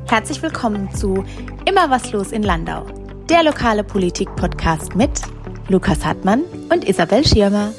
Herzlich willkommen zu Immer was los in Landau, der lokale Politik-Podcast mit Lukas Hartmann und Isabel Schirmer.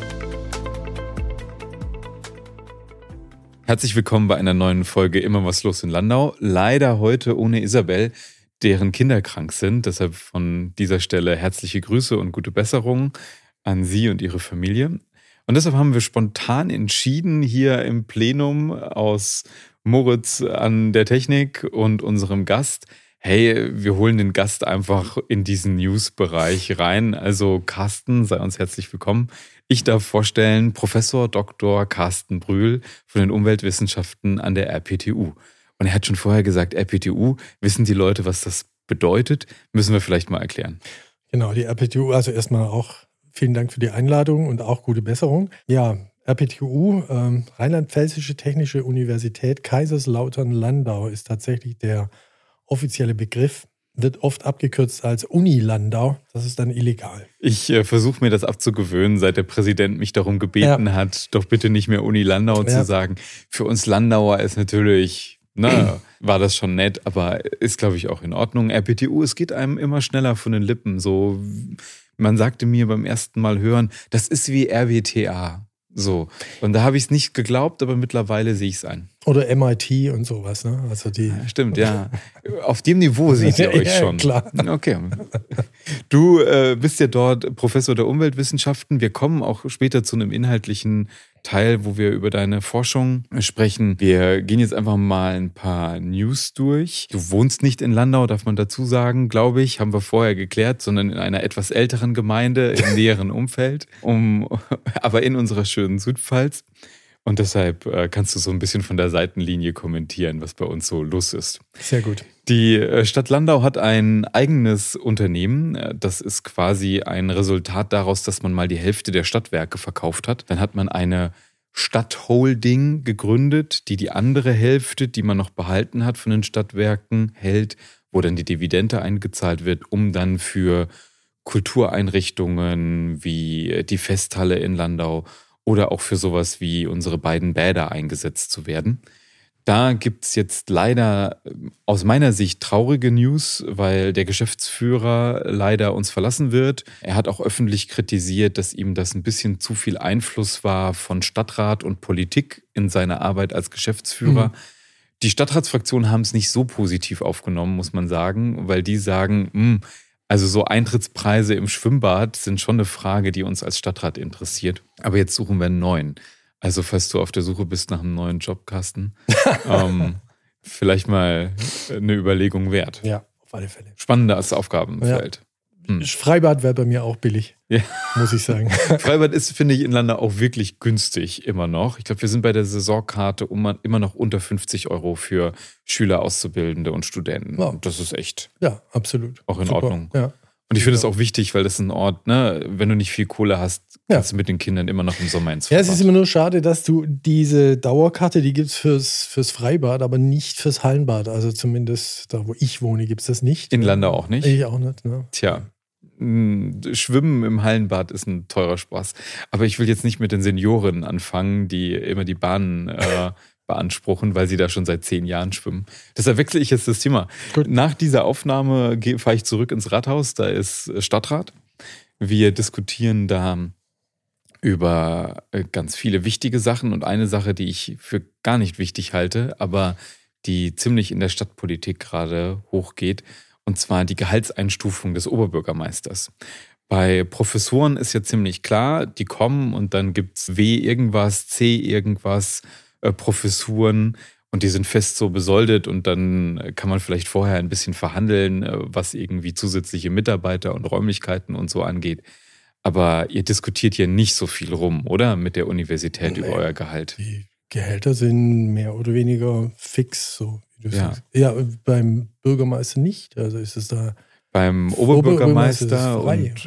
Herzlich willkommen bei einer neuen Folge Immer was los in Landau. Leider heute ohne Isabel, deren Kinder krank sind. Deshalb von dieser Stelle herzliche Grüße und gute Besserung an Sie und Ihre Familie. Und deshalb haben wir spontan entschieden, hier im Plenum aus Moritz an der Technik und unserem Gast, hey, wir holen den Gast einfach in diesen News-Bereich rein. Also Carsten, sei uns herzlich willkommen. Ich darf vorstellen, Professor Dr. Carsten Brühl von den Umweltwissenschaften an der RPTU. Und er hat schon vorher gesagt, RPTU, wissen die Leute, was das bedeutet? Müssen wir vielleicht mal erklären. Genau, die RPTU, also erstmal auch vielen Dank für die Einladung und auch gute Besserung. Ja, RPTU, Rheinland-Pfälzische Technische Universität Kaiserslautern-Landau ist tatsächlich der offizielle Begriff. Wird oft abgekürzt als Uni-Landau. Das ist dann illegal. Ich versuche mir das abzugewöhnen, seit der Präsident mich darum gebeten hat, doch bitte nicht mehr Uni-Landau zu sagen. Für uns Landauer ist natürlich, war das schon nett, aber ist, glaube ich, auch in Ordnung. RPTU, es geht einem immer schneller von den Lippen. So, man sagte mir beim ersten Mal hören, das ist wie RWTA. So. Und da habe ich es nicht geglaubt, aber mittlerweile sehe ich es ein. Oder MIT und sowas, ne? Also die stimmt, ja. Auf dem Niveau seht ihr euch schon. Klar. Okay. Du bist ja dort Professor der Umweltwissenschaften. Wir kommen auch später zu einem inhaltlichen Teil, wo wir über deine Forschung sprechen. Wir gehen jetzt einfach mal ein paar News durch. Du wohnst nicht in Landau, darf man dazu sagen, glaube ich, haben wir vorher geklärt, sondern in einer etwas älteren Gemeinde im näheren Umfeld, aber in unserer schönen Südpfalz. Und deshalb kannst du so ein bisschen von der Seitenlinie kommentieren, was bei uns so los ist. Sehr gut. Die Stadt Landau hat ein eigenes Unternehmen. Das ist quasi ein Resultat daraus, dass man mal die Hälfte der Stadtwerke verkauft hat. Dann hat man eine Stadtholding gegründet, die andere Hälfte, die man noch behalten hat von den Stadtwerken, hält, wo dann die Dividende eingezahlt wird, um dann für Kultureinrichtungen wie die Festhalle in Landau oder auch für sowas wie unsere beiden Bäder eingesetzt zu werden. Da gibt's jetzt leider aus meiner Sicht traurige News, weil der Geschäftsführer leider uns verlassen wird. Er hat auch öffentlich kritisiert, dass ihm das ein bisschen zu viel Einfluss war von Stadtrat und Politik in seiner Arbeit als Geschäftsführer. Die Stadtratsfraktionen haben es nicht so positiv aufgenommen, muss man sagen, weil die sagen, also so Eintrittspreise im Schwimmbad sind schon eine Frage, die uns als Stadtrat interessiert. Aber jetzt suchen wir einen neuen. Also falls du auf der Suche bist nach einem neuen Job, Carsten, vielleicht mal eine Überlegung wert. Ja, auf alle Fälle. Spannendes Aufgabenfeld. Ja. Freibad wäre bei mir auch billig, muss ich sagen. Freibad ist, finde ich, in Landau auch wirklich günstig immer noch. Ich glaube, wir sind bei der Saisonkarte immer noch unter 50 € für Schüler, Auszubildende und Studenten. Ja. Und das ist echt absolut auch in super. Ordnung. Ja. Und ich finde es auch wichtig, weil das ist ein Ort, wenn du nicht viel Kohle hast, kannst du mit den Kindern immer noch im Sommer ins Freibad. Ja, es ist immer nur schade, dass du diese Dauerkarte, die gibt es fürs Freibad, aber nicht fürs Hallenbad. Also zumindest da, wo ich wohne, gibt es das nicht. In Landau auch nicht? Ich auch nicht, ne? Tja, Schwimmen im Hallenbad ist ein teurer Spaß. Aber ich will jetzt nicht mit den Senioren anfangen, die immer die Bahnen beanspruchen, weil sie da schon seit 10 Jahren schwimmen. Deshalb wechsle ich jetzt das Thema. Gut. Nach dieser Aufnahme fahre ich zurück ins Rathaus, da ist Stadtrat. Wir diskutieren da über ganz viele wichtige Sachen und eine Sache, die ich für gar nicht wichtig halte, aber die ziemlich in der Stadtpolitik gerade hochgeht, und zwar die Gehaltseinstufung des Oberbürgermeisters. Bei Professoren ist ja ziemlich klar, die kommen und dann gibt's W irgendwas, C irgendwas, Professuren und die sind fest so besoldet und dann kann man vielleicht vorher ein bisschen verhandeln, was irgendwie zusätzliche Mitarbeiter und Räumlichkeiten und so angeht. Aber ihr diskutiert ja nicht so viel rum, oder? Mit der Universität über euer Gehalt. Die Gehälter sind mehr oder weniger fix, so wie du sagst. Ja, beim Bürgermeister nicht. Also ist es da. Beim Oberbürgermeister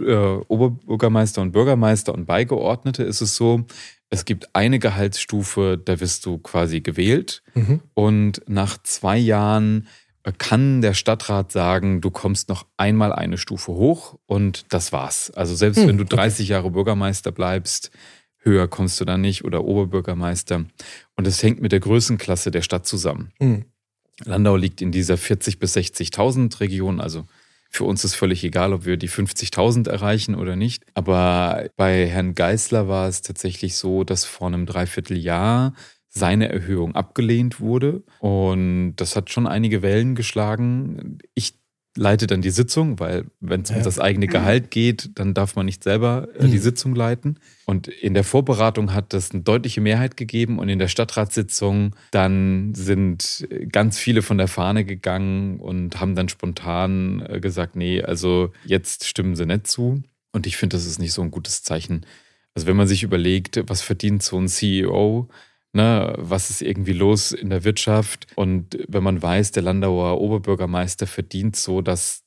und Bürgermeister und Beigeordnete ist es so, es gibt eine Gehaltsstufe, da wirst du quasi gewählt und nach 2 Jahren kann der Stadtrat sagen, du kommst noch einmal eine Stufe hoch und das war's. Also selbst wenn du 30 Jahre Bürgermeister bleibst, höher kommst du dann nicht oder Oberbürgermeister. Und das hängt mit der Größenklasse der Stadt zusammen. Landau liegt in dieser 40.000 bis 60.000 Region, also für uns ist völlig egal, ob wir die 50.000 erreichen oder nicht. Aber bei Herrn Geisler war es tatsächlich so, dass vor einem Dreivierteljahr seine Erhöhung abgelehnt wurde. Und das hat schon einige Wellen geschlagen. Ich leite dann die Sitzung, weil wenn es um das eigene Gehalt geht, dann darf man nicht selber die Sitzung leiten. Und in der Vorberatung hat das eine deutliche Mehrheit gegeben und in der Stadtratssitzung dann sind ganz viele von der Fahne gegangen und haben dann spontan gesagt, nee, also jetzt stimmen sie nicht zu. Und ich finde, das ist nicht so ein gutes Zeichen. Also wenn man sich überlegt, was verdient so ein CEO, ne, was ist irgendwie los in der Wirtschaft? Und wenn man weiß, der Landauer Oberbürgermeister verdient so das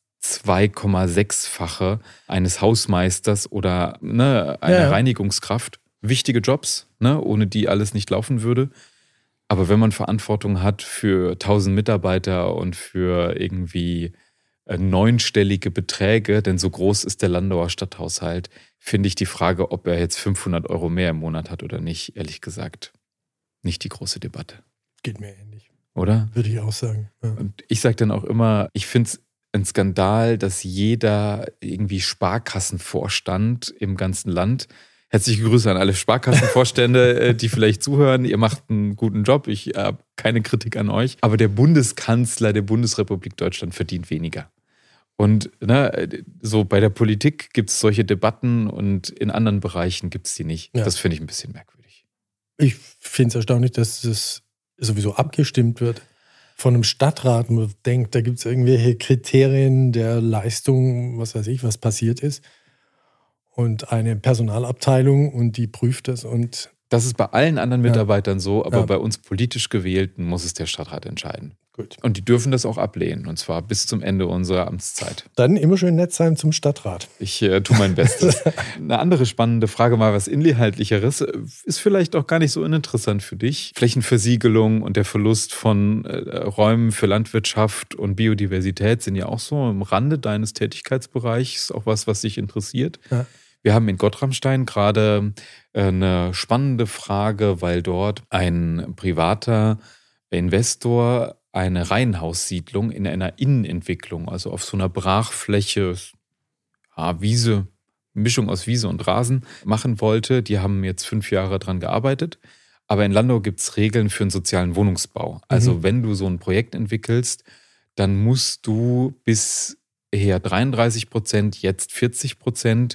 2,6-fache eines Hausmeisters oder einer Reinigungskraft. Wichtige Jobs, ne, ohne die alles nicht laufen würde. Aber wenn man Verantwortung hat für 1000 Mitarbeiter und für irgendwie 9-stellige Beträge, denn so groß ist der Landauer Stadthaushalt, finde ich die Frage, ob er jetzt 500 Euro mehr im Monat hat oder nicht, ehrlich gesagt, nicht die große Debatte. Geht mir ähnlich. Oder? Würde ich auch sagen. Ja. Und ich sage dann auch immer, ich finde es ein Skandal, dass jeder irgendwie Sparkassenvorstand im ganzen Land, herzliche Grüße an alle Sparkassenvorstände, die vielleicht zuhören, ihr macht einen guten Job, ich habe keine Kritik an euch, aber der Bundeskanzler der Bundesrepublik Deutschland verdient weniger. Und so bei der Politik gibt es solche Debatten und in anderen Bereichen gibt es die nicht. Ja. Das finde ich ein bisschen merkwürdig. Ich finde es erstaunlich, dass das sowieso abgestimmt wird von einem Stadtrat. Man denkt, da gibt es irgendwelche Kriterien der Leistung, was weiß ich, was passiert ist. Und eine Personalabteilung und die prüft das. Und das ist bei allen anderen Mitarbeitern so, aber bei uns politisch Gewählten muss es der Stadtrat entscheiden. Gut. Und die dürfen das auch ablehnen, und zwar bis zum Ende unserer Amtszeit. Dann immer schön nett sein zum Stadtrat. Ich tue mein Bestes. Eine andere spannende Frage, mal was Inhaltlicheres, ist vielleicht auch gar nicht so uninteressant für dich. Flächenversiegelung und der Verlust von Räumen für Landwirtschaft und Biodiversität sind ja auch so am Rande deines Tätigkeitsbereichs, auch was dich interessiert. Ja. Wir haben in Gottramstein gerade eine spannende Frage, weil dort ein privater Investor eine Reihenhaussiedlung in einer Innenentwicklung, also auf so einer Brachfläche, Wiese, Mischung aus Wiese und Rasen machen wollte. Die haben jetzt 5 Jahre dran gearbeitet. Aber in Landau gibt es Regeln für einen sozialen Wohnungsbau. Also wenn du so ein Projekt entwickelst, dann musst du bisher 33%, jetzt 40%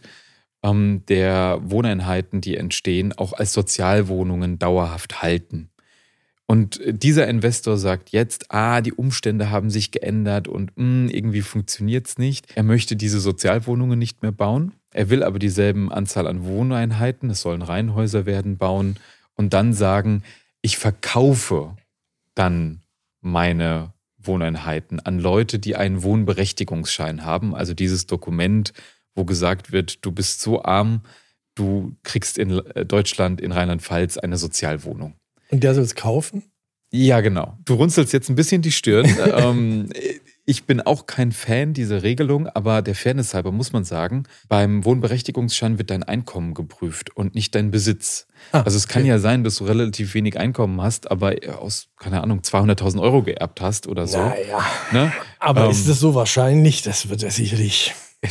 der Wohneinheiten, die entstehen, auch als Sozialwohnungen dauerhaft halten. Und dieser Investor sagt jetzt, die Umstände haben sich geändert und irgendwie funktioniert es nicht. Er möchte diese Sozialwohnungen nicht mehr bauen. Er will aber dieselben Anzahl an Wohneinheiten, es sollen Reihenhäuser werden, bauen und dann sagen, ich verkaufe dann meine Wohneinheiten an Leute, die einen Wohnberechtigungsschein haben. Also dieses Dokument, wo gesagt wird, du bist so arm, du kriegst in Deutschland, in Rheinland-Pfalz eine Sozialwohnung. Und der soll es kaufen? Ja, genau. Du runzelst jetzt ein bisschen die Stirn. Ich bin auch kein Fan dieser Regelung, aber der Fairness halber muss man sagen, beim Wohnberechtigungsschein wird dein Einkommen geprüft und nicht dein Besitz. Also es kann ja sein, dass du relativ wenig Einkommen hast, aber aus, keine Ahnung, 200.000 Euro geerbt hast oder so. Naja, ne? Aber ist das so wahrscheinlich? Das wird ja sicherlich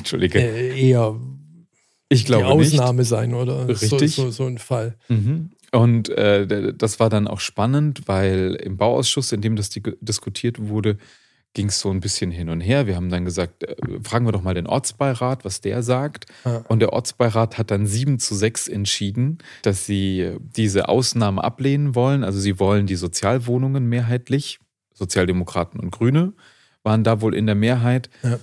eher ich glaube die Ausnahme nicht sein, oder? Richtig. So ein Fall. Mhm. Und das war dann auch spannend, weil im Bauausschuss, in dem das diskutiert wurde, ging es so ein bisschen hin und her. Wir haben dann gesagt, fragen wir doch mal den Ortsbeirat, was der sagt. Ja. Und der Ortsbeirat hat dann 7:6 entschieden, dass sie diese Ausnahme ablehnen wollen. Also sie wollen die Sozialwohnungen mehrheitlich. Sozialdemokraten und Grüne waren da wohl in der Mehrheit. Ja.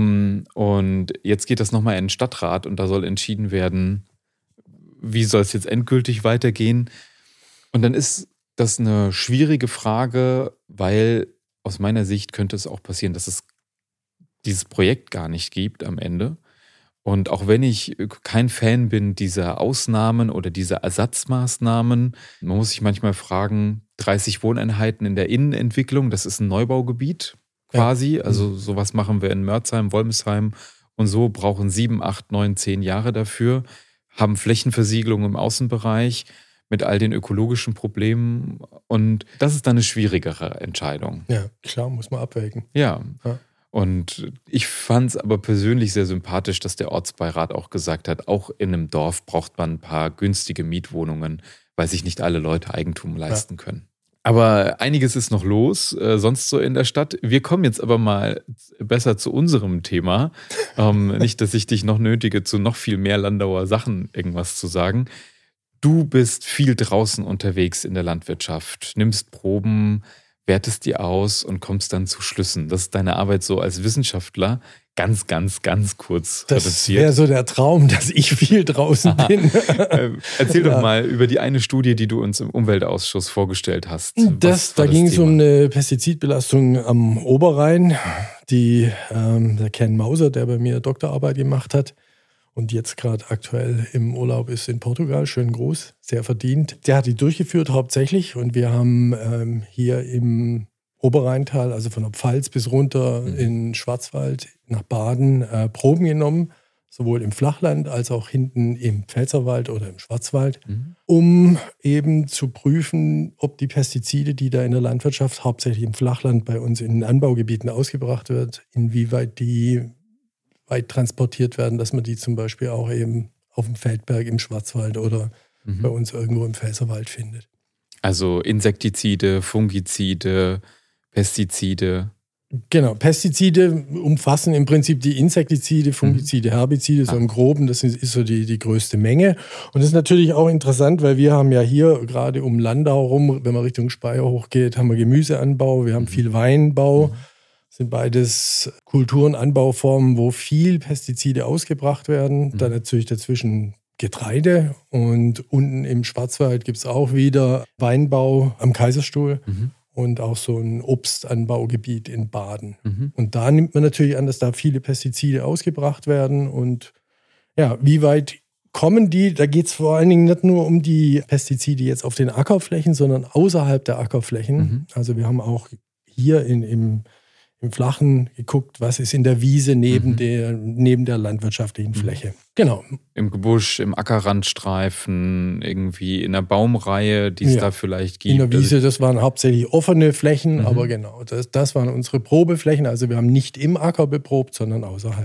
Und jetzt geht das nochmal in den Stadtrat und da soll entschieden werden, wie soll es jetzt endgültig weitergehen? Und dann ist das eine schwierige Frage, weil aus meiner Sicht könnte es auch passieren, dass es dieses Projekt gar nicht gibt am Ende. Und auch wenn ich kein Fan bin dieser Ausnahmen oder dieser Ersatzmaßnahmen, man muss sich manchmal fragen, 30 Wohneinheiten in der Innenentwicklung, das ist ein Neubaugebiet quasi. Ja. Also sowas machen wir in Mörzheim, Wolmesheim und so, brauchen 7, 8, 9, 10 Jahre dafür, haben Flächenversiegelung im Außenbereich. mit all den ökologischen Problemen. Und das ist dann eine schwierigere Entscheidung. Ja, klar, muss man abwägen. Ja. Und ich fand es aber persönlich sehr sympathisch, dass der Ortsbeirat auch gesagt hat, auch in einem Dorf braucht man ein paar günstige Mietwohnungen, weil sich nicht alle Leute Eigentum leisten können. Aber einiges ist noch los, sonst so in der Stadt. Wir kommen jetzt aber mal besser zu unserem Thema. Nicht, dass ich dich noch nötige, zu noch viel mehr Landauer Sachen irgendwas zu sagen. Du bist viel draußen unterwegs in der Landwirtschaft, nimmst Proben, wertest die aus und kommst dann zu Schlüssen. Das ist deine Arbeit so als Wissenschaftler. Ganz, ganz, ganz kurz das reduziert. Das wäre so der Traum, dass ich viel draußen bin. Erzähl doch mal über die eine Studie, die du uns im Umweltausschuss vorgestellt hast. Da ging es um eine Pestizidbelastung am Oberrhein, die der Ken Mauser, der bei mir Doktorarbeit gemacht hat und jetzt gerade aktuell im Urlaub ist in Portugal, schön groß, sehr verdient. Der hat die durchgeführt hauptsächlich und wir haben hier im Oberrheintal, also von der Pfalz bis runter in Schwarzwald nach Baden, Proben genommen, sowohl im Flachland als auch hinten im Pfälzerwald oder im Schwarzwald, um eben zu prüfen, ob die Pestizide, die da in der Landwirtschaft, hauptsächlich im Flachland bei uns in den Anbaugebieten ausgebracht wird, inwieweit die weit transportiert werden, dass man die zum Beispiel auch eben auf dem Feldberg im Schwarzwald oder bei uns irgendwo im Pfälzerwald findet. Also Insektizide, Fungizide, Pestizide. Genau, Pestizide umfassen im Prinzip die Insektizide, Fungizide, Herbizide, so im Groben, das ist so die größte Menge. Und das ist natürlich auch interessant, weil wir haben ja hier gerade um Landau rum, wenn man Richtung Speyer hochgeht, haben wir Gemüseanbau, wir haben viel Weinbau. Das sind beides Kulturen, Anbauformen, wo viel Pestizide ausgebracht werden. Dann natürlich dazwischen Getreide und unten im Schwarzwald gibt es auch wieder Weinbau am Kaiserstuhl. Und auch so ein Obstanbaugebiet in Baden. Und da nimmt man natürlich an, dass da viele Pestizide ausgebracht werden. Und ja, wie weit kommen die? Da geht es vor allen Dingen nicht nur um die Pestizide jetzt auf den Ackerflächen, sondern außerhalb der Ackerflächen. Also wir haben auch hier im Flachen geguckt, was ist in der Wiese neben der landwirtschaftlichen Fläche. Genau. Im Gebüsch, im Ackerrandstreifen, irgendwie in der Baumreihe, die es da vielleicht gibt. In der Wiese, das waren hauptsächlich offene Flächen, aber genau, das waren unsere Probeflächen. Also wir haben nicht im Acker beprobt, sondern außerhalb.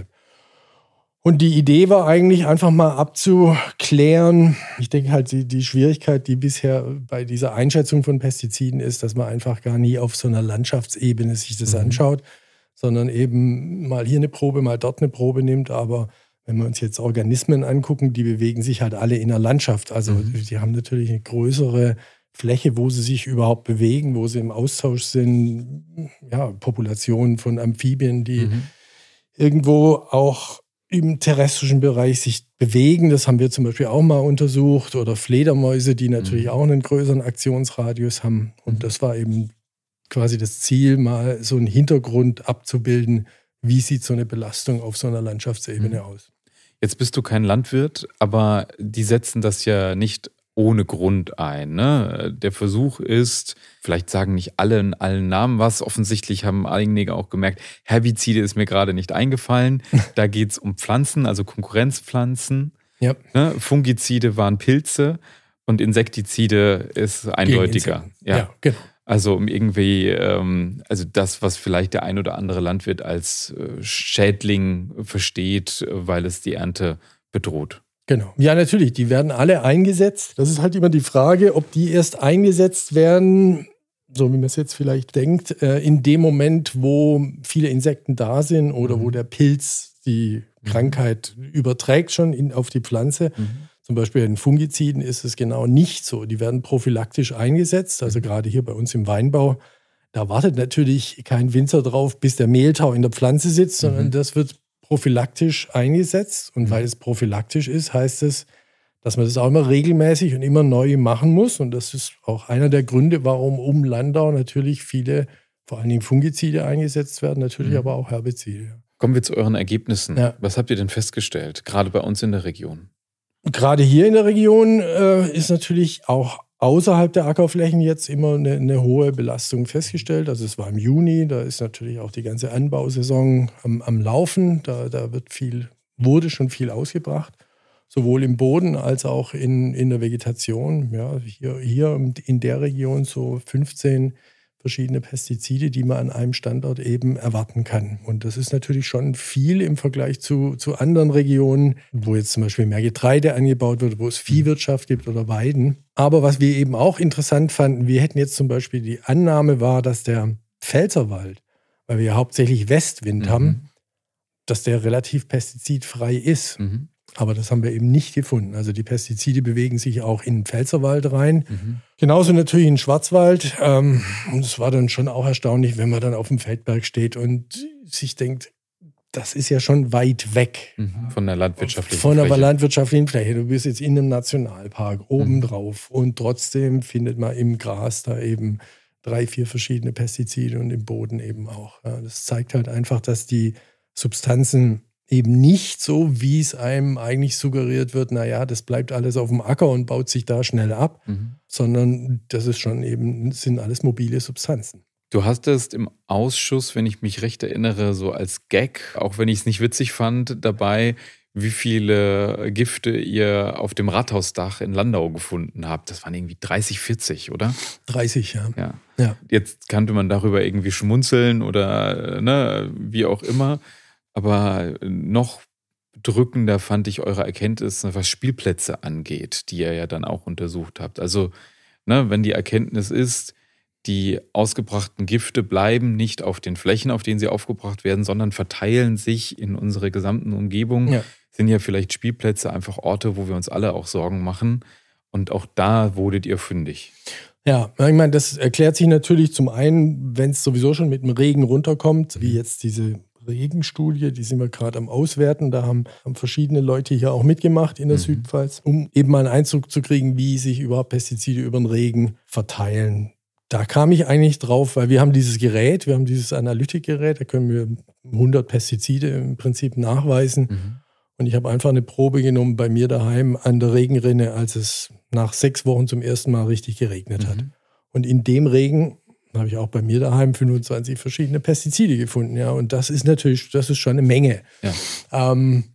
Und die Idee war eigentlich einfach mal abzuklären, ich denke halt die Schwierigkeit, die bisher bei dieser Einschätzung von Pestiziden ist, dass man einfach gar nie auf so einer Landschaftsebene sich das anschaut, sondern eben mal hier eine Probe, mal dort eine Probe nimmt. Aber wenn wir uns jetzt Organismen angucken, die bewegen sich halt alle in der Landschaft. Also die haben natürlich eine größere Fläche, wo sie sich überhaupt bewegen, wo sie im Austausch sind. Ja, Populationen von Amphibien, die irgendwo auch im terrestrischen Bereich sich bewegen. Das haben wir zum Beispiel auch mal untersucht. Oder Fledermäuse, die natürlich auch einen größeren Aktionsradius haben. Und das war eben quasi das Ziel, mal so einen Hintergrund abzubilden. Wie sieht so eine Belastung auf so einer Landschaftsebene aus? Jetzt bist du kein Landwirt, aber die setzen das ja nicht ohne Grund ein. Ne? Der Versuch ist, vielleicht sagen nicht alle in allen Namen was, offensichtlich haben einige auch gemerkt, Herbizide ist mir gerade nicht eingefallen. Da geht es um Pflanzen, also Konkurrenzpflanzen. Ja. Ne? Fungizide waren Pilze und Insektizide ist eindeutiger. Ja, genau. Also um irgendwie, also das, was vielleicht der ein oder andere Landwirt als Schädling versteht, weil es die Ernte bedroht. Genau. Ja, natürlich, die werden alle eingesetzt. Das ist halt immer die Frage, ob die erst eingesetzt werden, so wie man es jetzt vielleicht denkt, in dem Moment, wo viele Insekten da sind oder wo der Pilz die Krankheit überträgt schon auf die Pflanze. Zum Beispiel in Fungiziden ist es genau nicht so. Die werden prophylaktisch eingesetzt, also gerade hier bei uns im Weinbau. Da wartet natürlich kein Winzer drauf, bis der Mehltau in der Pflanze sitzt, sondern das wird prophylaktisch eingesetzt. Und weil es prophylaktisch ist, heißt es, dass man das auch immer regelmäßig und immer neu machen muss. Und das ist auch einer der Gründe, warum um Landau natürlich viele, vor allen Dingen Fungizide eingesetzt werden, natürlich aber auch Herbizide. Kommen wir zu euren Ergebnissen. Ja. Was habt ihr denn festgestellt, gerade bei uns in der Region? Gerade hier in der Region ist natürlich auch außerhalb der Ackerflächen jetzt immer eine hohe Belastung festgestellt. Also es war im Juni, da ist natürlich auch die ganze Anbausaison am Laufen. Da wurde schon viel ausgebracht. sowohl im Boden als auch in der Vegetation. Ja, hier in der Region so 15 verschiedene Pestizide, die man an einem Standort eben erwarten kann. Und das ist natürlich schon viel im Vergleich zu anderen Regionen, wo jetzt zum Beispiel mehr Getreide angebaut wird, wo es Viehwirtschaft gibt oder Weiden. Aber was wir eben auch interessant fanden, wir hätten jetzt zum Beispiel die Annahme war, dass der Pfälzerwald, weil wir ja hauptsächlich Westwind haben, dass der relativ pestizidfrei ist. Aber das haben wir eben nicht gefunden. Also die Pestizide bewegen sich auch in den Pfälzerwald rein. Genauso natürlich in den Schwarzwald. Und es war dann schon auch erstaunlich, wenn man dann auf dem Feldberg steht und sich denkt, das ist ja schon weit weg. Von der landwirtschaftlichen Fläche. Fläche. Von der landwirtschaftlichen Fläche. Du bist jetzt in einem Nationalpark obendrauf. Und trotzdem findet man im Gras da eben 3, 4 verschiedene Pestizide und im Boden eben auch. Ja, das zeigt halt einfach, dass die Substanzen eben nicht so, wie es einem eigentlich suggeriert wird, naja, das bleibt alles auf dem Acker und baut sich da schnell ab, sondern das ist schon eben, sind alles mobile Substanzen. Du hast es im Ausschuss, wenn ich mich recht erinnere, so als Gag, auch wenn ich es nicht witzig fand, dabei, wie viele Gifte ihr auf dem Rathausdach in Landau gefunden habt. Das waren irgendwie 30, 40, oder? 30, ja. Jetzt kannte man darüber irgendwie schmunzeln oder wie auch immer. Aber noch drückender fand ich eure Erkenntnis, was Spielplätze angeht, die ihr ja dann auch untersucht habt. Also, wenn die Erkenntnis ist, die ausgebrachten Gifte bleiben nicht auf den Flächen, auf denen sie aufgebracht werden, sondern verteilen sich in unsere gesamten Umgebung, sind ja vielleicht Spielplätze einfach Orte, wo wir uns alle auch Sorgen machen. Und auch da wurdet ihr fündig. Ja, ich meine, das erklärt sich natürlich zum einen, wenn es sowieso schon mit dem Regen runterkommt, wie jetzt diese Regenstudie, die sind wir gerade am Auswerten. Da haben verschiedene Leute hier auch mitgemacht in der Südpfalz, um eben mal einen Eindruck zu kriegen, wie sich überhaupt Pestizide über den Regen verteilen. Da kam ich eigentlich drauf, weil wir haben dieses Gerät, wir haben dieses Analytikgerät, da können wir 100 Pestizide im Prinzip nachweisen. Und ich habe einfach eine Probe genommen bei mir daheim an der Regenrinne, als es nach 6 Wochen zum ersten Mal richtig geregnet hat. Und in dem Regen habe ich auch bei mir daheim 25 verschiedene Pestizide gefunden. Ja, und das ist natürlich, das ist schon eine Menge. Ja.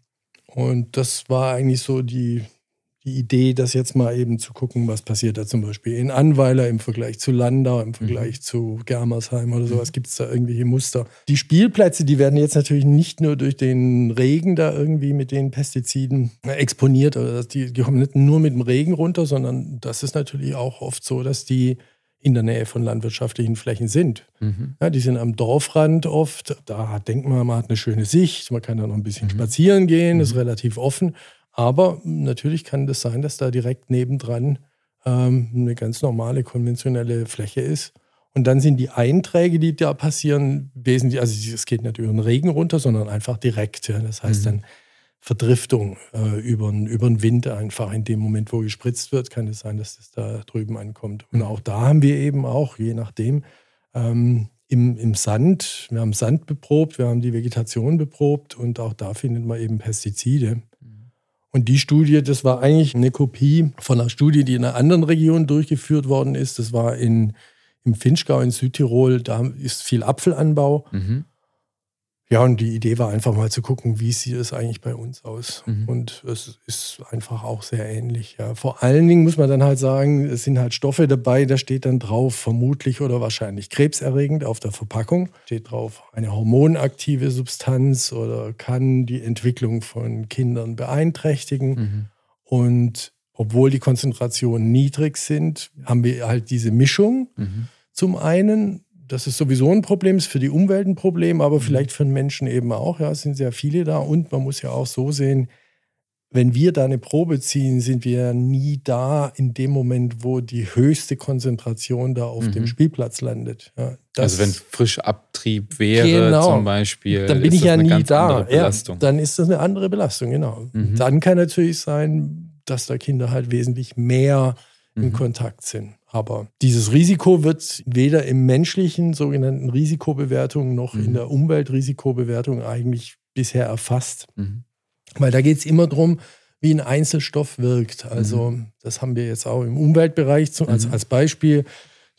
Und das war eigentlich so die Idee, das jetzt mal eben zu gucken, was passiert da zum Beispiel in Annweiler im Vergleich zu Landau, im Vergleich zu Germersheim oder sowas. Gibt es da irgendwelche Muster? Die Spielplätze, die werden jetzt natürlich nicht nur durch den Regen da irgendwie mit den Pestiziden exponiert. Oder die kommen nicht nur mit dem Regen runter, sondern das ist natürlich auch oft so, dass die in der Nähe von landwirtschaftlichen Flächen sind. Ja, die sind am Dorfrand oft. Da denkt man hat eine schöne Sicht. Man kann da noch ein bisschen spazieren gehen, ist relativ offen. Aber natürlich kann das sein, dass da direkt nebendran eine ganz normale, konventionelle Fläche ist. Und dann sind die Einträge, die da passieren, wesentlich, also es geht nicht über den Regen runter, sondern einfach direkt. Ja. Das heißt dann Verdriftung über den Wind einfach. In dem Moment, wo gespritzt wird, kann es sein, dass das da drüben ankommt. Und auch da haben wir eben auch, je nachdem, im Sand, wir haben Sand beprobt, wir haben die Vegetation beprobt und auch da findet man eben Pestizide. Und die Studie, das war eigentlich eine Kopie von einer Studie, die in einer anderen Region durchgeführt worden ist. Das war im Vinschgau in Südtirol, da ist viel Apfelanbau. Ja, und die Idee war einfach mal zu gucken, wie sieht es eigentlich bei uns aus. Und es ist einfach auch sehr ähnlich. Ja. Vor allen Dingen muss man dann halt sagen, es sind halt Stoffe dabei, da steht dann drauf, vermutlich oder wahrscheinlich krebserregend auf der Verpackung. Steht drauf, eine hormonaktive Substanz oder kann die Entwicklung von Kindern beeinträchtigen. Und obwohl die Konzentrationen niedrig sind, haben wir halt diese Mischung. Zum einen, das ist sowieso ein Problem, ist für die Umwelt ein Problem, aber vielleicht für den Menschen eben auch. Ja, es sind sehr viele da und man muss ja auch so sehen, wenn wir da eine Probe ziehen, sind wir ja nie da in dem Moment, wo die höchste Konzentration da auf dem Spielplatz landet. Ja, also wenn Frischabtrieb wäre zum Beispiel, dann bin ich ja nie da. Ja, dann ist das eine andere Belastung, genau. Dann kann natürlich sein, dass da Kinder halt wesentlich mehr in Kontakt sind. Aber dieses Risiko wird weder im menschlichen sogenannten Risikobewertung noch in der Umweltrisikobewertung eigentlich bisher erfasst. Weil da geht es immer darum, wie ein Einzelstoff wirkt. Also das haben wir jetzt auch im Umweltbereich als Beispiel.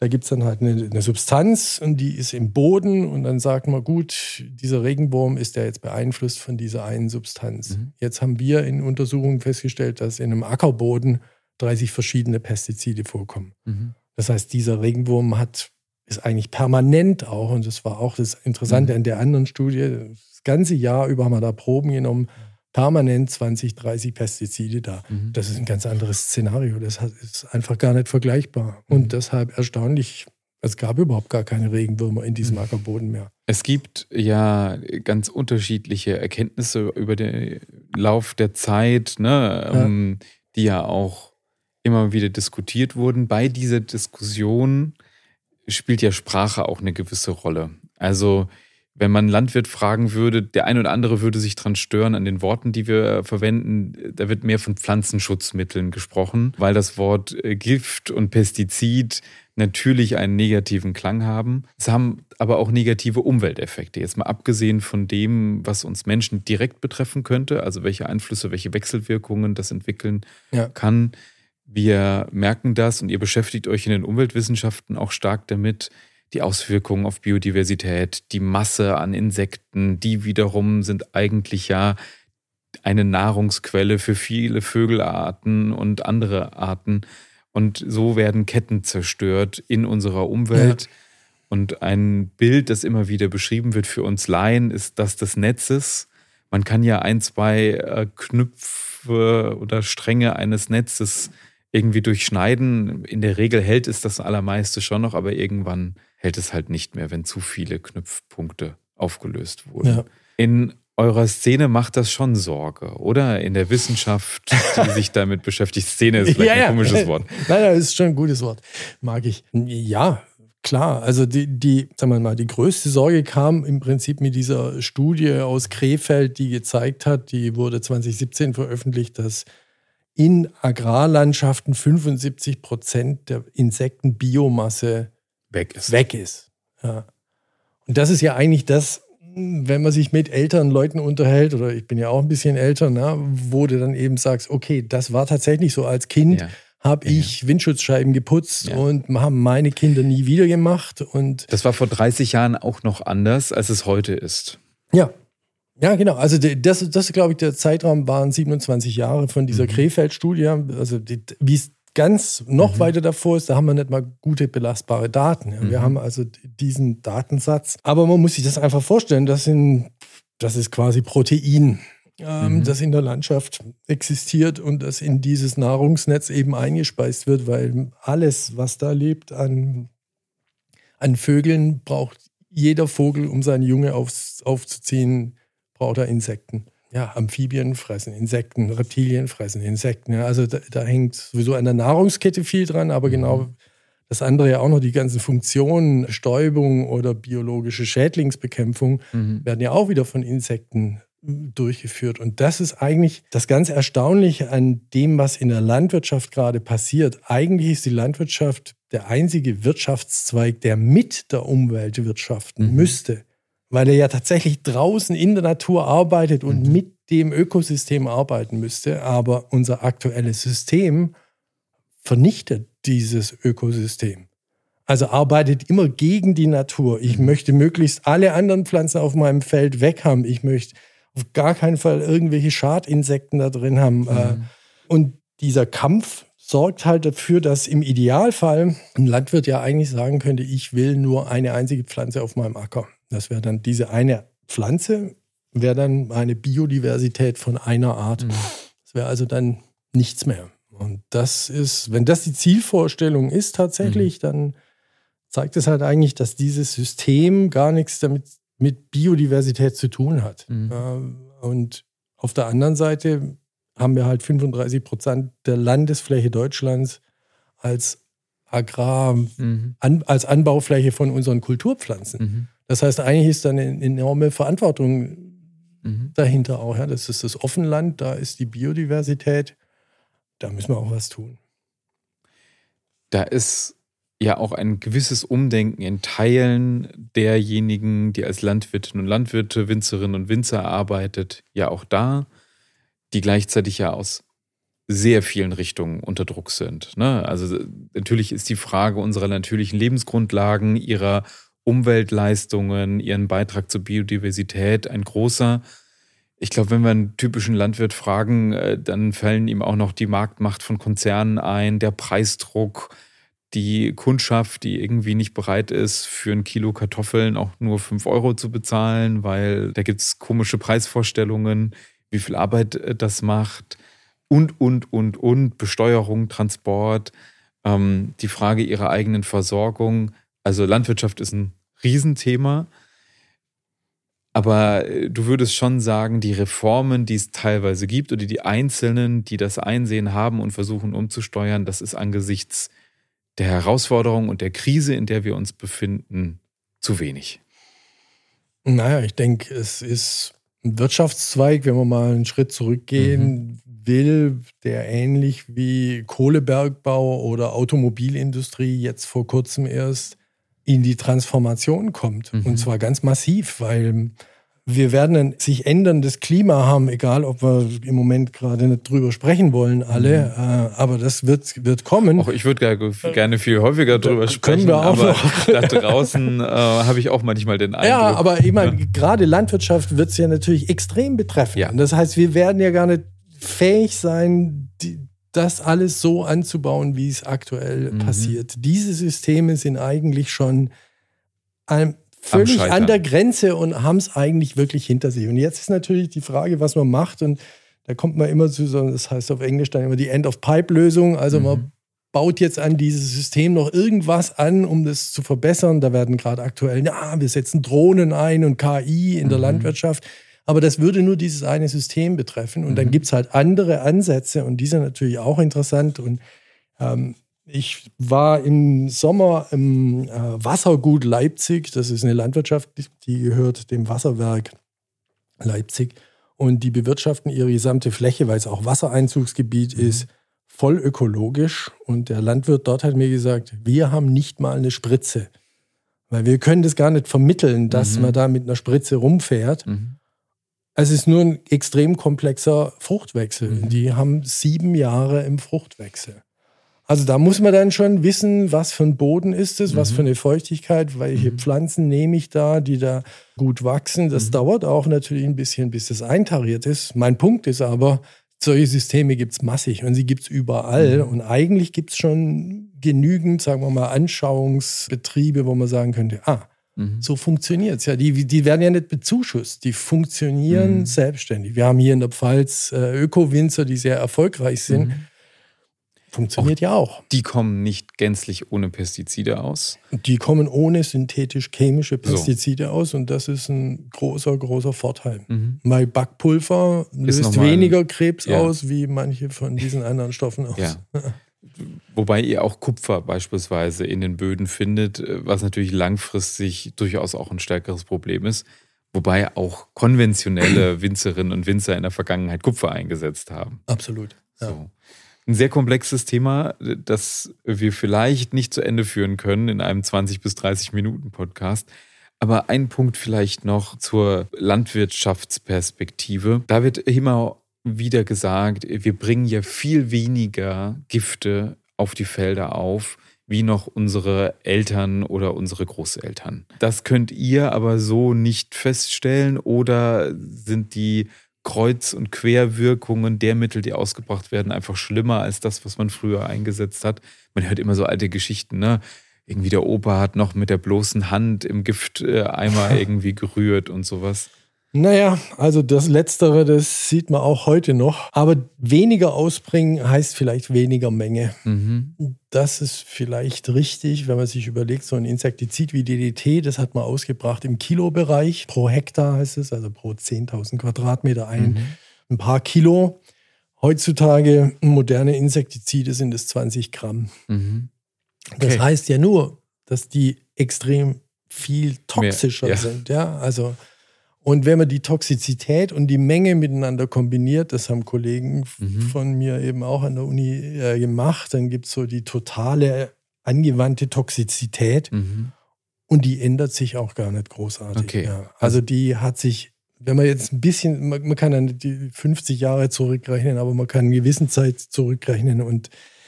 Da gibt es dann halt eine Substanz und die ist im Boden und dann sagt man, gut, dieser Regenwurm ist ja jetzt beeinflusst von dieser einen Substanz. Jetzt haben wir in Untersuchungen festgestellt, dass in einem Ackerboden 30 verschiedene Pestizide vorkommen. Das heißt, dieser Regenwurm ist eigentlich permanent auch, und das war auch das Interessante an der anderen Studie, das ganze Jahr über haben wir da Proben genommen, permanent 20, 30 Pestizide da. Das ist ein ganz anderes Szenario. Das ist einfach gar nicht vergleichbar. Und deshalb erstaunlich, es gab überhaupt gar keine Regenwürmer in diesem Ackerboden mehr. Es gibt ja ganz unterschiedliche Erkenntnisse über den Lauf der Zeit, ne, die ja auch immer wieder diskutiert wurden. Bei dieser Diskussion spielt ja Sprache auch eine gewisse Rolle. Also wenn man einen Landwirt fragen würde, der ein oder andere würde sich dran stören an den Worten, die wir verwenden. Da wird mehr von Pflanzenschutzmitteln gesprochen, weil das Wort Gift und Pestizid natürlich einen negativen Klang haben. Es haben aber auch negative Umwelteffekte. Jetzt mal abgesehen von dem, was uns Menschen direkt betreffen könnte, also welche Einflüsse, welche Wechselwirkungen das entwickeln kann. Wir merken das und ihr beschäftigt euch in den Umweltwissenschaften auch stark damit, die Auswirkungen auf Biodiversität, die Masse an Insekten, die wiederum sind eigentlich ja eine Nahrungsquelle für viele Vögelarten und andere Arten. Und so werden Ketten zerstört in unserer Umwelt. Und ein Bild, das immer wieder beschrieben wird für uns Laien, ist das des Netzes. Man kann ja 1, 2 Knöpfe oder Stränge eines Netzes irgendwie durchschneiden. In der Regel hält es das Allermeiste schon noch, aber irgendwann hält es halt nicht mehr, wenn zu viele Knüpfpunkte aufgelöst wurden. Ja. In eurer Szene macht das schon Sorge, oder? In der Wissenschaft, die sich damit beschäftigt. Szene ist vielleicht ein komisches Wort. Nein, das ist schon ein gutes Wort. Mag ich. Ja, klar. Also sagen wir mal, die größte Sorge kam im Prinzip mit dieser Studie aus Krefeld, die gezeigt hat, die wurde 2017 veröffentlicht, dass in Agrarlandschaften 75% der Insektenbiomasse weg ist. Ja. Und das ist ja eigentlich das, wenn man sich mit älteren Leuten unterhält, oder ich bin ja auch ein bisschen älter, wo du dann eben sagst, okay, das war tatsächlich so als Kind, habe ich Windschutzscheiben geputzt und haben meine Kinder nie wieder gemacht. Und das war vor 30 Jahren auch noch anders, als es heute ist. Ja, genau. Also das glaube ich, der Zeitraum waren 27 Jahre von dieser Krefeld-Studie. Also wie es ganz noch weiter davor ist, da haben wir nicht mal gute belastbare Daten. Wir haben also diesen Datensatz. Aber man muss sich das einfach vorstellen, das ist quasi Protein, das in der Landschaft existiert und das in dieses Nahrungsnetz eben eingespeist wird, weil alles, was da lebt an Vögeln, braucht jeder Vogel, um seine Junge aufzuziehen, braucht er Insekten. Ja, Amphibien fressen Insekten, Reptilien fressen Insekten. Ja, also da hängt sowieso an der Nahrungskette viel dran, aber genau das andere ja auch noch, die ganzen Funktionen, Stäubung oder biologische Schädlingsbekämpfung werden ja auch wieder von Insekten durchgeführt. Und das ist eigentlich das ganz Erstaunliche an dem, was in der Landwirtschaft gerade passiert. Eigentlich ist die Landwirtschaft der einzige Wirtschaftszweig, der mit der Umwelt wirtschaften müsste. Weil er ja tatsächlich draußen in der Natur arbeitet und mit dem Ökosystem arbeiten müsste. Aber unser aktuelles System vernichtet dieses Ökosystem. Also arbeitet immer gegen die Natur. Ich möchte möglichst alle anderen Pflanzen auf meinem Feld weg haben. Ich möchte auf gar keinen Fall irgendwelche Schadinsekten da drin haben. Und dieser Kampf sorgt halt dafür, dass im Idealfall ein Landwirt ja eigentlich sagen könnte, ich will nur eine einzige Pflanze auf meinem Acker. Das wäre dann diese eine Pflanze, wäre dann eine Biodiversität von einer Art. Das wäre also dann nichts mehr. Und das ist, wenn das die Zielvorstellung ist tatsächlich, dann zeigt es halt eigentlich, dass dieses System gar nichts damit mit Biodiversität zu tun hat. Und auf der anderen Seite haben wir halt 35% der Landesfläche Deutschlands als als Anbaufläche von unseren Kulturpflanzen. Das heißt, eigentlich ist da eine enorme Verantwortung dahinter auch. Ja. Das ist das Offenland, da ist die Biodiversität, da müssen wir auch was tun. Da ist ja auch ein gewisses Umdenken in Teilen derjenigen, die als Landwirtinnen und Landwirte, Winzerinnen und Winzer arbeitet, ja auch da, die gleichzeitig ja aus sehr vielen Richtungen unter Druck sind. Ne? Also natürlich ist die Frage unserer natürlichen Lebensgrundlagen, ihrer Umweltleistungen, ihren Beitrag zur Biodiversität ein großer. Ich glaube, wenn wir einen typischen Landwirt fragen, dann fallen ihm auch noch die Marktmacht von Konzernen ein, der Preisdruck, die Kundschaft, die irgendwie nicht bereit ist, für ein Kilo Kartoffeln auch nur 5 € zu bezahlen, weil da gibt es komische Preisvorstellungen, wie viel Arbeit das macht und. Besteuerung, Transport, die Frage ihrer eigenen Versorgung. Also Landwirtschaft ist ein Riesenthema. Aber du würdest schon sagen, die Reformen, die es teilweise gibt oder die Einzelnen, die das Einsehen haben und versuchen umzusteuern, das ist angesichts der Herausforderung und der Krise, in der wir uns befinden, zu wenig. Naja, ich denke, es ist ein Wirtschaftszweig, wenn man mal einen Schritt zurückgehen will, der ähnlich wie Kohlebergbau oder Automobilindustrie jetzt vor kurzem erst in die Transformation kommt. Und zwar ganz massiv, weil wir werden ein sich änderndes Klima haben, egal ob wir im Moment gerade nicht drüber sprechen wollen, alle, aber das wird kommen. Auch ich würde gerne viel häufiger drüber sprechen, wir auch aber noch. Da draußen habe ich auch manchmal den Eindruck. Ja, aber ich meine, gerade Landwirtschaft wird es ja natürlich extrem betreffen. Ja. Und das heißt, wir werden ja gar nicht fähig sein, das alles so anzubauen, wie es aktuell passiert. Diese Systeme sind eigentlich schon völlig an der Grenze und haben es eigentlich wirklich hinter sich. Und jetzt ist natürlich die Frage, was man macht. Und da kommt man immer zu so, das heißt auf Englisch dann immer die End-of-Pipe-Lösung. Also man baut jetzt an dieses System noch irgendwas an, um das zu verbessern. Da werden gerade aktuell, wir setzen Drohnen ein und KI in der Landwirtschaft. Aber das würde nur dieses eine System betreffen. Und dann gibt es halt andere Ansätze und die sind natürlich auch interessant. Und ich war im Sommer im Wassergut Leipzig. Das ist eine Landwirtschaft, die gehört dem Wasserwerk Leipzig. Und die bewirtschaften ihre gesamte Fläche, weil es auch Wassereinzugsgebiet ist, voll ökologisch. Und der Landwirt dort hat mir gesagt, wir haben nicht mal eine Spritze. Weil wir können das gar nicht vermitteln, dass man da mit einer Spritze rumfährt. Es ist nur ein extrem komplexer Fruchtwechsel. Die haben 7 Jahre im Fruchtwechsel. Also da muss man dann schon wissen, was für ein Boden ist es, was für eine Feuchtigkeit, welche Pflanzen nehme ich da, die da gut wachsen. Das dauert auch natürlich ein bisschen, bis das eintariert ist. Mein Punkt ist aber, solche Systeme gibt es massig und sie gibt es überall. Und eigentlich gibt es schon genügend, sagen wir mal, Anschauungsbetriebe, wo man sagen könnte, so funktioniert es ja. Die werden ja nicht bezuschusst, die funktionieren selbstständig. Wir haben hier in der Pfalz Öko-Winzer, die sehr erfolgreich sind. Funktioniert ja auch. Die kommen nicht gänzlich ohne Pestizide aus. Die kommen ohne synthetisch-chemische Pestizide aus und das ist ein großer Vorteil. Weil Backpulver löst weniger Krebs aus, wie manche von diesen anderen Stoffen aus. Ja. Wobei ihr auch Kupfer beispielsweise in den Böden findet, was natürlich langfristig durchaus auch ein stärkeres Problem ist. Wobei auch konventionelle Winzerinnen und Winzer in der Vergangenheit Kupfer eingesetzt haben. Absolut. Ja. So. Ein sehr komplexes Thema, das wir vielleicht nicht zu Ende führen können in einem 20 bis 30 Minuten Podcast. Aber ein Punkt vielleicht noch zur Landwirtschaftsperspektive. Da wird immer wieder gesagt, wir bringen ja viel weniger Gifte auf die Felder auf, wie noch unsere Eltern oder unsere Großeltern. Das könnt ihr aber so nicht feststellen oder sind die Kreuz- und Querwirkungen der Mittel, die ausgebracht werden, einfach schlimmer als das, was man früher eingesetzt hat? Man hört immer so alte Geschichten, ne? Irgendwie der Opa hat noch mit der bloßen Hand im Gifteimer irgendwie gerührt und sowas. Naja, also das Letztere, das sieht man auch heute noch. Aber weniger ausbringen heißt vielleicht weniger Menge. Das ist vielleicht richtig, wenn man sich überlegt, so ein Insektizid wie DDT, das hat man ausgebracht im Kilobereich. Pro Hektar heißt es, also pro 10.000 Quadratmeter ein paar Kilo. Heutzutage moderne Insektizide sind es 20 Gramm. Okay. Das heißt ja nur, dass die extrem viel toxischer sind. Ja, also und wenn man die Toxizität und die Menge miteinander kombiniert, das haben Kollegen von mir eben auch an der Uni gemacht, dann gibt es so die totale angewandte Toxizität und die ändert sich auch gar nicht großartig. Okay. Ja. Also die hat sich wenn man jetzt ein bisschen, man kann dann die 50 Jahre zurückrechnen, aber man kann eine gewisse Zeit zurückrechnen und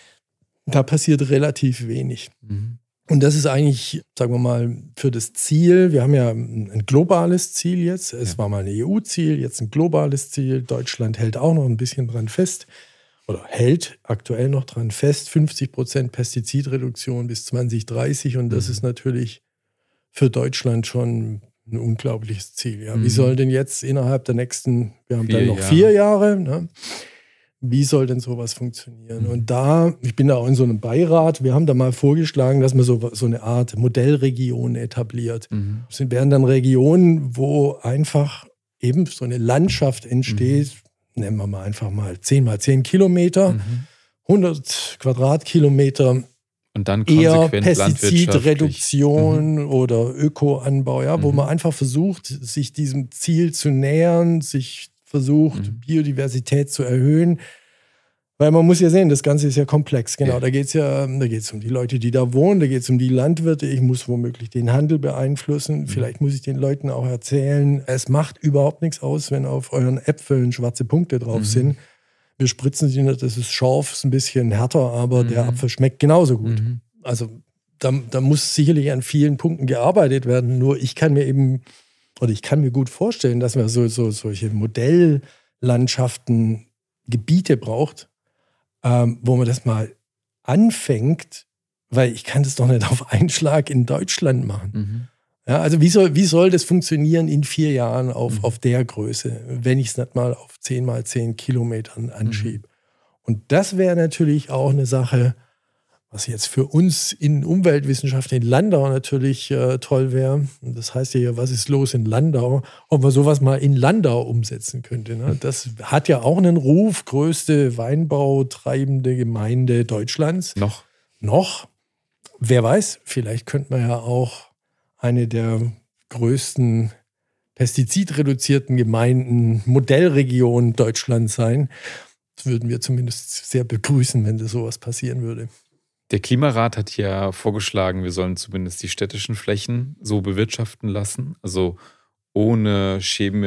da passiert relativ wenig. Mhm. Und das ist eigentlich, sagen wir mal, für das Ziel, wir haben ja ein globales Ziel jetzt, es war mal ein EU-Ziel, jetzt ein globales Ziel, Deutschland hält auch noch ein bisschen dran fest oder hält aktuell noch dran fest, 50% Pestizidreduktion bis 2030 und das ist natürlich für Deutschland schon ein unglaubliches Ziel. Ja. Wie soll denn jetzt innerhalb der nächsten, wir haben dann noch 4 Jahre, ne? Wie soll denn sowas funktionieren? Und ich bin da auch in so einem Beirat, wir haben da mal vorgeschlagen, dass man so eine Art Modellregion etabliert. Das wären dann Regionen, wo einfach eben so eine Landschaft entsteht, nennen wir mal einfach mal 10 mal 10 Kilometer, 100 Quadratkilometer, und dann eher Pestizidreduktion oder Ökoanbau, ja, wo man einfach versucht, sich diesem Ziel zu nähern, sich versucht, Biodiversität zu erhöhen. Weil man muss ja sehen, das Ganze ist ja komplex. Genau, da geht es um die Leute, die da wohnen, da geht es um die Landwirte. Ich muss womöglich den Handel beeinflussen. Vielleicht muss ich den Leuten auch erzählen, es macht überhaupt nichts aus, wenn auf euren Äpfeln schwarze Punkte drauf sind. Wir spritzen sie nicht, das ist scharf, ist ein bisschen härter, aber der Apfel schmeckt genauso gut. Also da muss sicherlich an vielen Punkten gearbeitet werden. Nur ich kann mir gut vorstellen, dass man solche Modelllandschaften, Gebiete braucht, wo man das mal anfängt, weil ich kann das doch nicht auf einen Schlag in Deutschland machen. Ja, also wie soll das funktionieren in 4 Jahren auf der Größe, wenn ich es nicht mal auf 10 mal 10 Kilometern anschiebe? Und das wäre natürlich auch eine Sache, was jetzt für uns in Umweltwissenschaft in Landau natürlich toll wäre. Und das heißt ja, was ist los in Landau? Ob man sowas mal in Landau umsetzen könnte. Ne? Das hat ja auch einen Ruf, größte weinbautreibende Gemeinde Deutschlands. Noch. Wer weiß, vielleicht könnte man ja auch eine der größten pestizidreduzierten Gemeinden, Modellregion Deutschlands sein. Das würden wir zumindest sehr begrüßen, wenn das sowas passieren würde. Der Klimarat hat ja vorgeschlagen, wir sollen zumindest die städtischen Flächen so bewirtschaften lassen, also ohne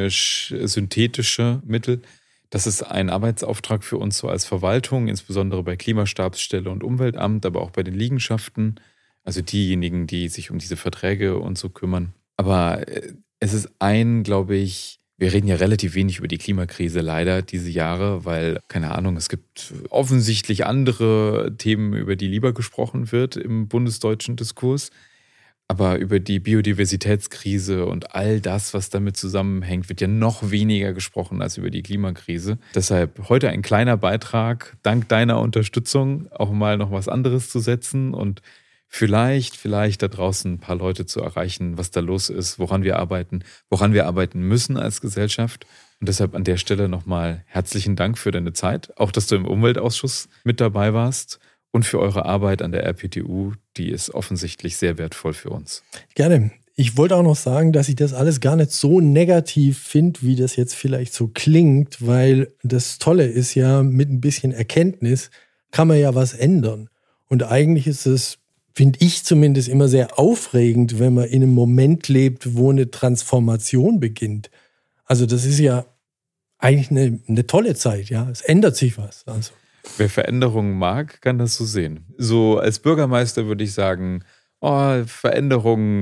chemisch-synthetische Mittel. Das ist ein Arbeitsauftrag für uns so als Verwaltung, insbesondere bei Klimastabsstelle und Umweltamt, aber auch bei den Liegenschaften, also diejenigen, die sich um diese Verträge und so kümmern. Aber es ist glaube ich, wir reden ja relativ wenig über die Klimakrise leider diese Jahre, weil, keine Ahnung, es gibt offensichtlich andere Themen, über die lieber gesprochen wird im bundesdeutschen Diskurs. Aber über die Biodiversitätskrise und all das, was damit zusammenhängt, wird ja noch weniger gesprochen als über die Klimakrise. Deshalb heute ein kleiner Beitrag, dank deiner Unterstützung, auch mal noch was anderes zu setzen und vielleicht da draußen ein paar Leute zu erreichen, was da los ist, woran wir arbeiten müssen als Gesellschaft. Und deshalb an der Stelle nochmal herzlichen Dank für deine Zeit, auch dass du im Umweltausschuss mit dabei warst und für eure Arbeit an der RPTU, die ist offensichtlich sehr wertvoll für uns. Gerne. Ich wollte auch noch sagen, dass ich das alles gar nicht so negativ finde, wie das jetzt vielleicht so klingt, weil das Tolle ist ja, mit ein bisschen Erkenntnis kann man ja was ändern. Und eigentlich ist es, finde ich zumindest, immer sehr aufregend, wenn man in einem Moment lebt, wo eine Transformation beginnt. Also das ist ja eigentlich eine tolle Zeit, ja. Es ändert sich was. Also. Wer Veränderungen mag, kann das so sehen. So als Bürgermeister würde ich sagen, Veränderungen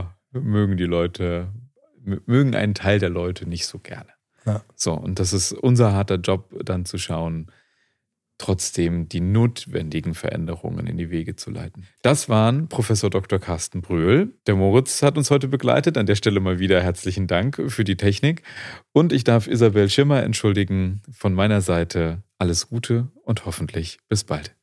mögen einen Teil der Leute nicht so gerne. Ja. So, und das ist unser harter Job, dann zu schauen, trotzdem die notwendigen Veränderungen in die Wege zu leiten. Das waren Professor Dr. Carsten Bröhl. Der Moritz hat uns heute begleitet. An der Stelle mal wieder herzlichen Dank für die Technik. Und ich darf Isabel Schimmer entschuldigen. Von meiner Seite alles Gute und hoffentlich bis bald.